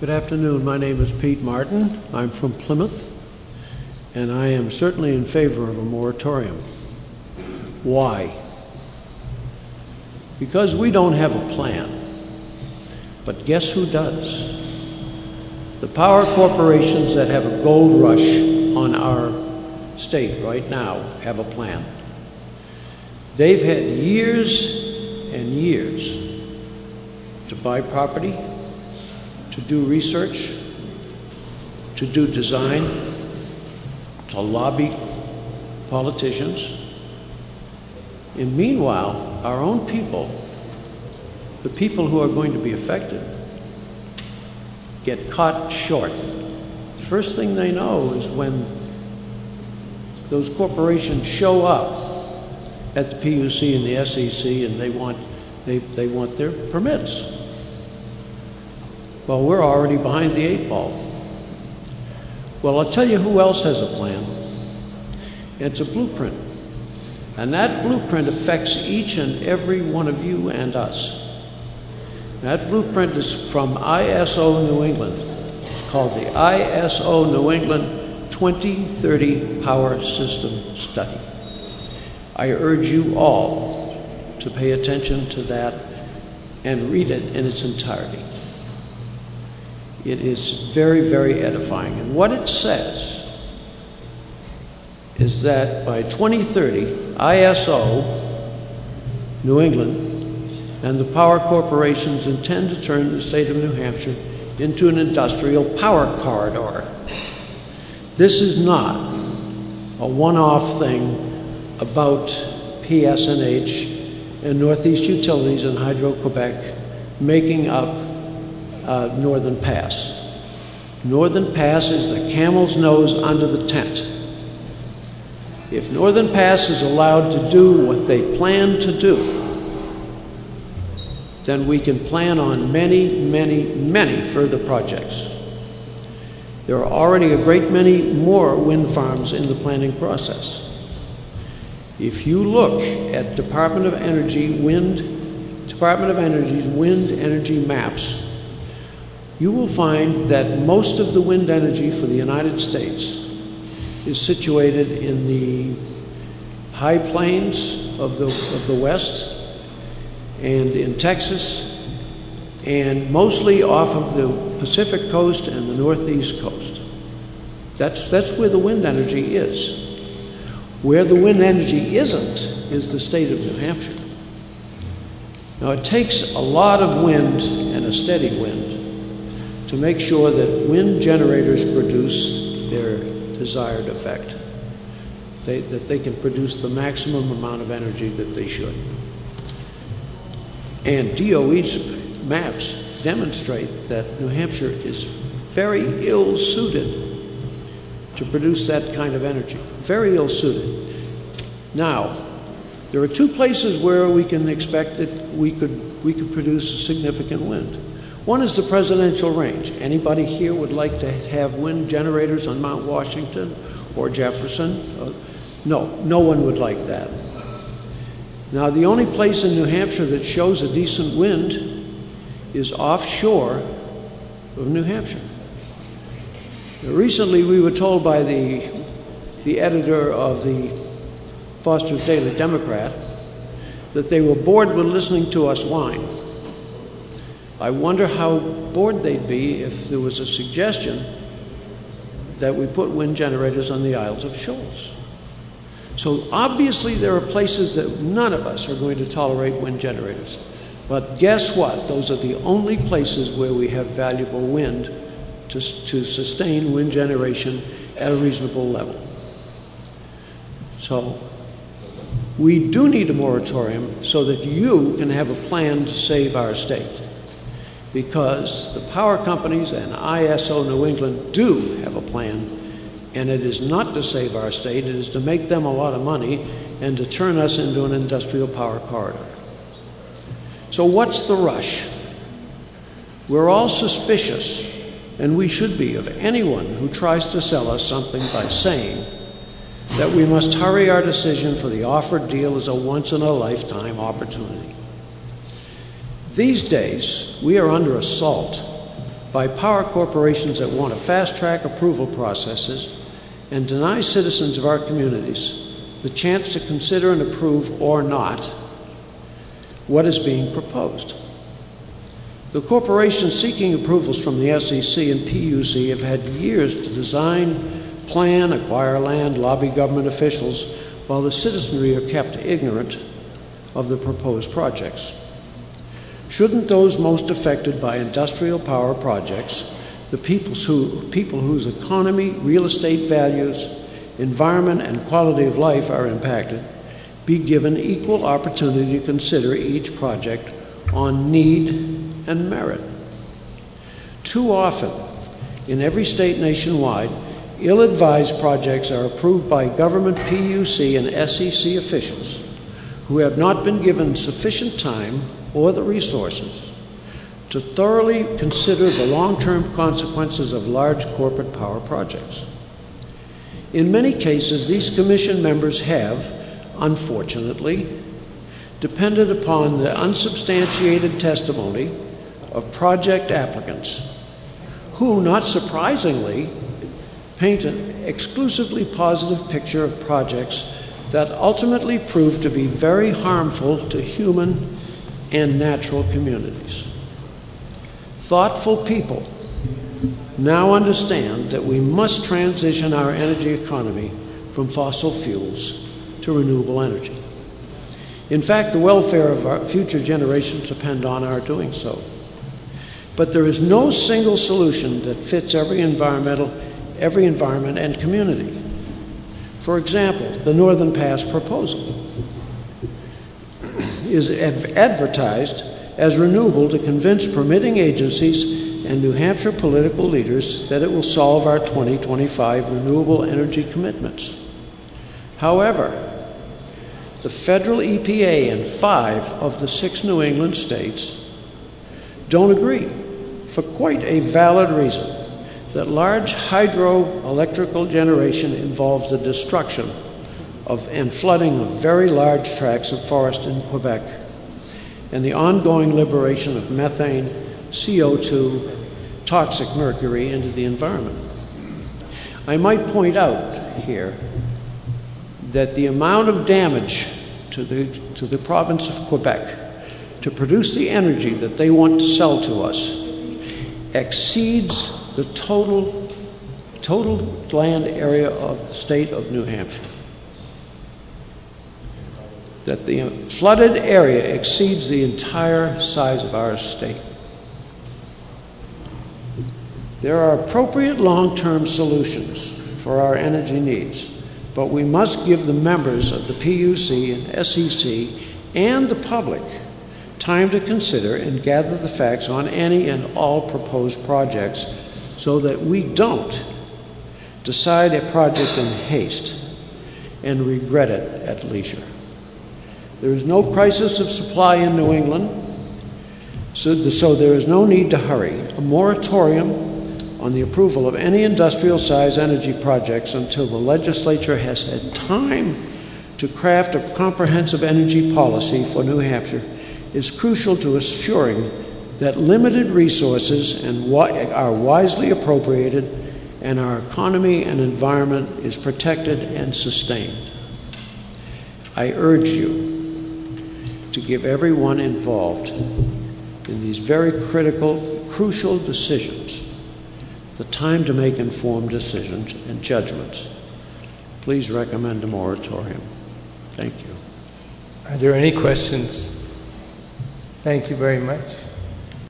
Good afternoon. My name is Pete Martin. I'm from Plymouth, and I am certainly in favor of a moratorium. Why? Because we don't have a plan. But guess who does? The power corporations that have a gold rush on our state right now have a plan. They've had years and years to buy property, to do research, to do design, to lobby politicians. And meanwhile, our own people, the people who are going to be affected, get caught short. The first thing they know is when those corporations show up at the PUC and the SEC and they want their permits. Well, we're already behind the 8 ball. Well, I'll tell you who else has a plan. It's a blueprint. And that blueprint affects each and every one of you and us. That blueprint is from ISO New England. It's called the ISO New England 2030 Power System Study. I urge you all to pay attention to that and read it in its entirety. It is very, very edifying. And what it says is that by 2030, ISO New England and the power corporations intend to turn the state of New Hampshire into an industrial power corridor. This is not a one-off thing about PSNH and Northeast Utilities and Hydro-Quebec making up Northern Pass. Northern Pass is the camel's nose under the tent. If Northern Pass is allowed to do what they plan to do, then we can plan on many, many, many further projects. There are already a great many more wind farms in the planning process. If you look at Department of Energy's wind energy maps, you will find that most of the wind energy for the United States is situated in the high plains of the West and in Texas, and mostly off of the Pacific coast and the Northeast coast. That's where the wind energy is. Where the wind energy isn't is the state of New Hampshire. Now, it takes a lot of wind and a steady wind to make sure that wind generators produce their desired effect, that they can produce the maximum amount of energy that they should. And DOE's maps demonstrate that New Hampshire is very ill-suited to produce that kind of energy, very ill-suited. Now, there are 2 places where we can expect that we could produce a significant wind. One is the presidential range. Anybody here would like to have wind generators on Mount Washington or Jefferson? No one would like that. Now, the only place in New Hampshire that shows a decent wind is offshore of New Hampshire. Recently, we were told by the editor of the Foster's Daily Democrat that they were bored with listening to us whine. I wonder how bored they'd be if there was a suggestion that we put wind generators on the Isles of Shoals. So obviously there are places that none of us are going to tolerate wind generators. But guess what? Those are the only places where we have valuable wind to sustain wind generation at a reasonable level. So we do need a moratorium so that you can have a plan to save our state. Because the power companies and ISO New England do have a plan, and it is not to save our state, it is to make them a lot of money and to turn us into an industrial power corridor. So what's the rush? We're all suspicious, and we should be, of anyone who tries to sell us something by saying that we must hurry our decision for the offered deal is a once-in-a-lifetime opportunity. These days, we are under assault by power corporations that want to fast-track approval processes and deny citizens of our communities the chance to consider and approve or not what is being proposed. The corporations seeking approvals from the SEC and PUC have had years to design, plan, acquire land, lobby government officials, while the citizenry are kept ignorant of the proposed projects. Shouldn't those most affected by industrial power projects, the people whose economy, real estate values, environment, and quality of life are impacted, be given equal opportunity to consider each project on need and merit? Too often, in every state nationwide, ill-advised projects are approved by government PUC and SEC officials who have not been given sufficient time or the resources to thoroughly consider the long-term consequences of large corporate power projects. In many cases, these commission members have, unfortunately, depended upon the unsubstantiated testimony of project applicants who, not surprisingly, paint an exclusively positive picture of projects that ultimately prove to be very harmful to human and natural communities. Thoughtful people now understand that we must transition our energy economy from fossil fuels to renewable energy. In fact, the welfare of our future generations depend on our doing so. But there is no single solution that fits every environment and community. For example, the Northern Pass proposal is advertised as renewable to convince permitting agencies and New Hampshire political leaders that it will solve our 2025 renewable energy commitments. However, the federal EPA and 5 of the 6 New England states don't agree, for quite a valid reason, that large hydroelectrical generation involves the destruction of and flooding of very large tracts of forest in Quebec and the ongoing liberation of methane, CO2, toxic mercury into the environment. I might point out here that the amount of damage to the province of Quebec to produce the energy that they want to sell to us exceeds the total land area of the state of New Hampshire. That the flooded area exceeds the entire size of our state. There are appropriate long-term solutions for our energy needs, but we must give the members of the PUC and SEC and the public time to consider and gather the facts on any and all proposed projects so that we don't decide a project in haste and regret it at leisure. There is no crisis of supply in New England, so there is no need to hurry. A moratorium on the approval of any industrial-size energy projects until the legislature has had time to craft a comprehensive energy policy for New Hampshire is crucial to assuring that limited resources are wisely appropriated and our economy and environment is protected and sustained. I urge you to give everyone involved in these very crucial decisions the time to make informed decisions and judgments. Please recommend a moratorium. Thank you. Are there any questions? Thank you very much.